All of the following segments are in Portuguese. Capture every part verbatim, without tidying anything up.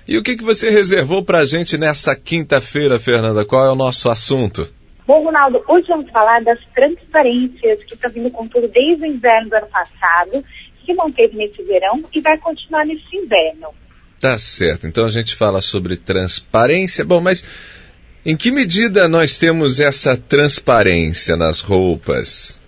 E o que, que você reservou para a gente nessa quinta-feira, Fernanda? Qual é o nosso assunto? Bom, Ronaldo, hoje vamos falar das transparências que estão vindo com tudo desde o inverno do ano passado, que manteve nesse verão e vai continuar nesse inverno. Tá certo. Então a gente fala sobre transparência. Bom, mas em que medida nós temos essa transparência nas roupas?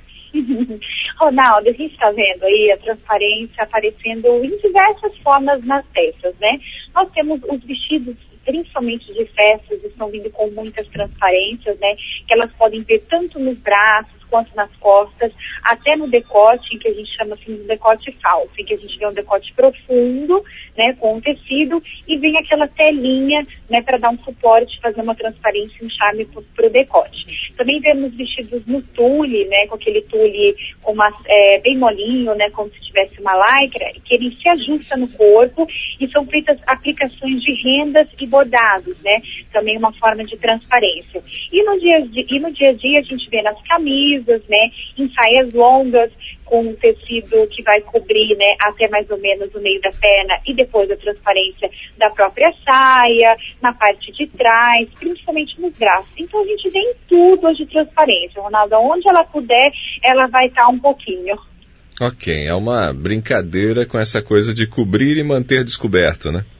Ronaldo, a gente está vendo aí a transparência aparecendo em diversas formas nas peças, né? Nós temos os vestidos, principalmente de festas, estão vindo com muitas transparências, né? Que elas podem ver tanto nos braços quanto nas costas, até no decote, que a gente chama assim de decote falso, em que a gente vê um decote profundo, né, com um tecido, e vem aquela telinha, né, para dar um suporte, fazer uma transparência, um charme para o decote. Também vemos vestidos no tule, né, com aquele tule com uma, é, bem molinho, né, como se tivesse uma lycra, que ele se ajusta no corpo, e são feitas aplicações de rendas e bordados, né, também uma forma de transparência. E no dia, e no dia a dia a gente vê nas camisas, né, em saias longas, com um tecido que vai cobrir, né, até mais ou menos o meio da perna, e depois a transparência da própria saia, na parte de trás, principalmente nos braços. Então a gente vê em tudo hoje transparência, Ronaldo. Onde ela puder, ela vai estar um pouquinho. Ok, é uma brincadeira com essa coisa de cobrir e manter descoberto, né?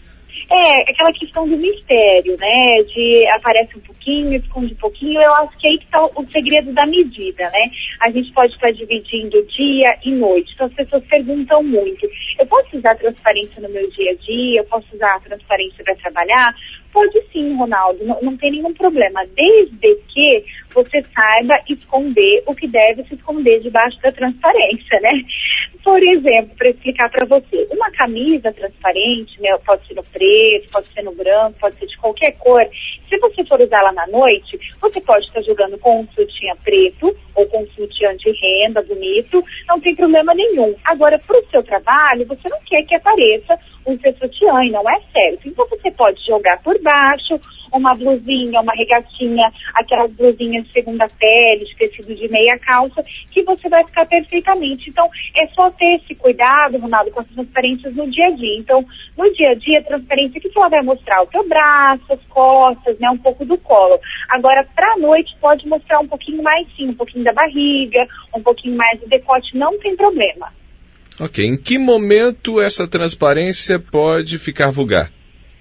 É, aquela questão do mistério, né, de aparece um pouquinho, esconde um pouquinho. Eu acho que aí que está o segredo da medida, né. A gente pode estar dividindo dia e noite, então as pessoas perguntam muito, eu posso usar transparência no meu dia a dia, eu posso usar transparência para trabalhar? Pode sim, Ronaldo, não, não tem nenhum problema, desde que você saiba esconder o que deve se esconder debaixo da transparência, né? Por exemplo, para explicar para você, uma camisa transparente, né, pode ser no preto, pode ser no branco, pode ser de qualquer cor. Se você for usá-la na noite, você pode estar jogando com um sutiã preto ou com um sutiã de renda bonito, não tem problema nenhum. Agora, para o seu trabalho, você não quer que apareça um seu sutiã, e não é certo. Então você pode jogar por baixo uma blusinha, uma regatinha, aquelas blusinhas de segunda pele, de tecido de meia calça, que você vai ficar perfeitamente. Então é só ter esse cuidado, Ronaldo, com as transparências no dia a dia. Então, no dia a dia, a transparência, o que ela vai mostrar? O teu braço, as costas, né, um pouco do colo. Agora, para a noite, pode mostrar um pouquinho mais, sim, um pouquinho da barriga, um pouquinho mais do decote, não tem problema. Ok, em que momento essa transparência pode ficar vulgar?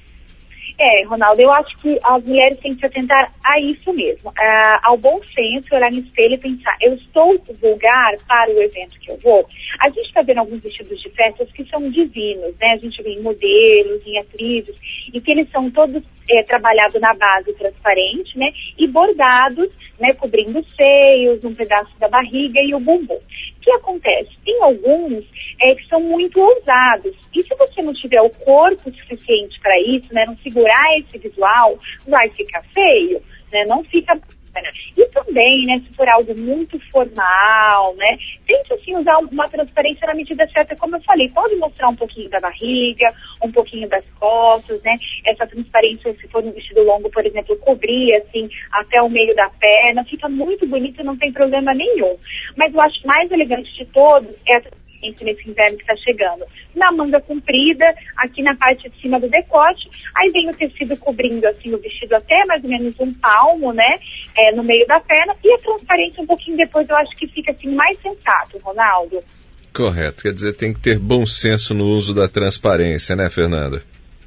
É, Ronaldo, eu acho que as mulheres têm que se atentar a isso mesmo, uh, ao bom senso, olhar no espelho e pensar, eu estou vulgar para o evento que eu vou? A gente está vendo alguns vestidos de festas que são divinos, né? A gente vê em modelos, em atrizes, e que eles são todos é, trabalhados na base transparente, né? E bordados, né? Cobrindo os seios, um pedaço da barriga e o bumbum. O que acontece? Tem alguns é, que são muito ousados. E se você não tiver o corpo suficiente para isso, né, não segurar esse visual, vai ficar feio, né, não fica bacana. E também, né, se for algo muito formal, né, tente assim usar uma transparência na medida certa, como eu falei, pode mostrar um pouquinho da barriga, um pouquinho das costas, né, essa transparência, se for um vestido longo, por exemplo, cobrir assim até o meio da perna, fica muito bonito, não tem problema nenhum. Mas eu acho mais elegante de todos é a nesse inverno que está chegando, na manga comprida, aqui na parte de cima do decote, aí vem o tecido cobrindo assim o vestido até mais ou menos um palmo, né, é, no meio da perna, e a transparência um pouquinho depois eu acho que fica assim mais sensato, Ronaldo. Correto, quer dizer, tem que ter bom senso no uso da transparência, né, Fernanda?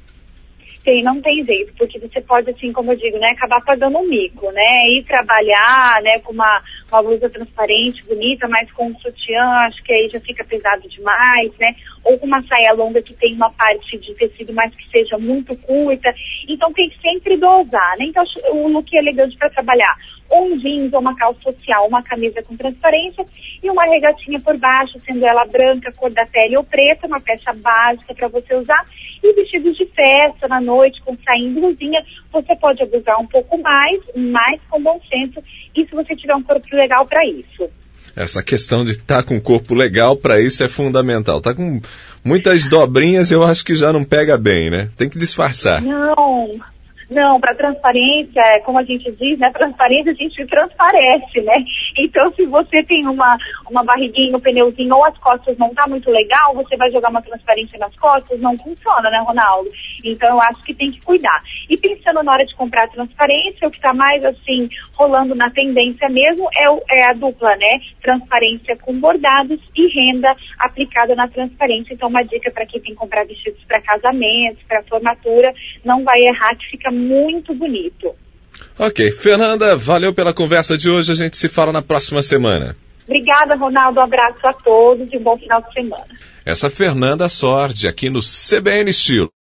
Tem, não tem jeito, porque você pode, assim, como eu digo, né, acabar pagando um mico, né, ir trabalhar, né, com uma, uma blusa transparente, bonita, mas com um sutiã, acho que aí já fica pesado demais, né, ou com uma saia longa que tem uma parte de tecido, mas que seja muito curta, então tem que sempre dosar, né, então o look é elegante para trabalhar, ou um jeans, ou uma calça social, uma camisa com transparência e uma regatinha por baixo, sendo ela branca, cor da pele ou preta, uma peça básica para você usar, e vestidos de festa na noite, com sainha e blusinha, você pode abusar um pouco mais, mas com bom senso, e se você tiver um corpo legal para isso. Essa questão de estar tá com o corpo legal para isso é fundamental. Tá com muitas dobrinhas, eu acho que já não pega bem, né? Tem que disfarçar. Não, Não, para transparência, como a gente diz, né? Transparência a gente transparece, né? Então, se você tem uma, uma barriguinha, um pneuzinho ou as costas não tá muito legal, você vai jogar uma transparência nas costas, não funciona, né, Ronaldo? Então, eu acho que tem que cuidar. E pensando na hora de comprar a transparência, o que tá mais, assim, rolando na tendência mesmo é, o, é a dupla, né? Transparência com bordados e renda aplicada na transparência. Então, uma dica para quem tem que comprar vestidos para casamentos, para formatura, não vai errar, que fica muito bonito. Ok. Fernanda, valeu pela conversa de hoje. A gente se fala na próxima semana. Obrigada, Ronaldo. Um abraço a todos e um bom final de semana. Essa Fernanda Sordi aqui no C B N Estilo.